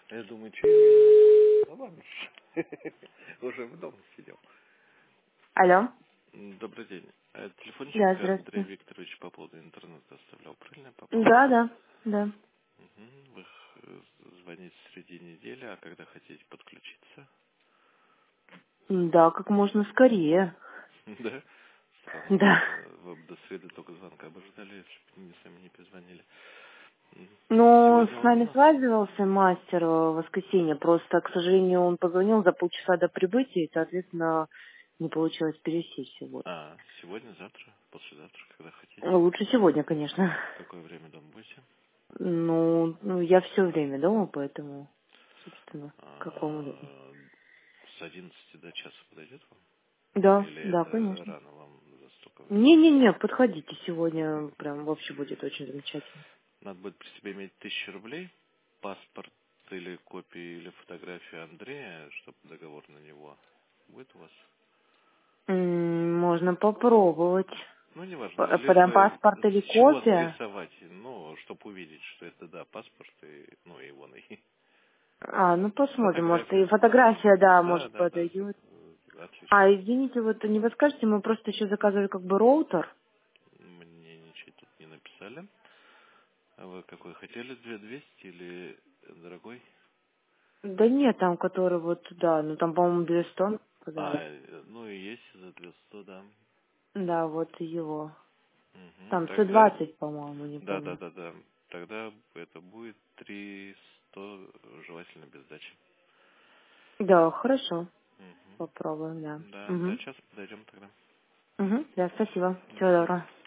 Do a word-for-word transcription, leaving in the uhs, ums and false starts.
А я думаю, что именно? Ну ладно. Уже в доме сидел. Алло. М, Добрый день. А телефончик Да, Андрей здравствуйте. Викторович по поводу интернета оставлял. Правильно я попал? Да, да, да. Мгм. Вы э, звоните среди недели, а когда хотите подключиться? Да, как можно скорее. Да? Странно. Да. Э, Вы бы до среды только звонка бы ждали, если бы мне сами не позвонили. М. Ну, Сегодня с он у нами нас? связывался мастер э, в воскресенье. Просто, к сожалению, он позвонил за полчаса до прибытия, и, соответственно, не получилось пересечься. Вот. А, сегодня, завтра, послезавтра, когда хотите. Лучше сегодня, конечно. В какое время дома будете? Ну, ну я все время дома, поэтому, собственно, как вам удобно. А, с одиннадцати до часа подойдет вам? Да, Или да, это конечно. рано вам за столько времени? Не-не-не, подходите сегодня, прям вообще будет очень замечательно. Надо будет при себе иметь тысячу рублей, паспорт или копию или фотографию Андрея, чтобы договор на него. Будет у вас? М, Можно попробовать. Ну, неважно, П- лишь Подам бы паспорт или с чего копия? нарисовать, ну, чтобы увидеть, что это, да, паспорт, и, ну, и вон, и А, ну посмотрим, может и фотография. фотография, да, Да, может да, да, подойдет. э, отлично. А, извините, вот не подскажете, мы просто еще заказывали как бы роутер. Мне ничего тут не написали. А вы какой хотели? две двести или дорогой? Да нет, там, который вот, да, ну там, по-моему, двести А, сказали. э, ну и есть за двести, да. Да, вот его. Мгм. Там сто Тогда, двадцать, по-моему, не да, да, помню. да, да. Тогда это будет триста, желательно без дачи. Да, хорошо. Мгм. Попробуем, да. Да, до Угу. часа подойдем тогда. Угу, да, спасибо. До Всего свидания. доброго.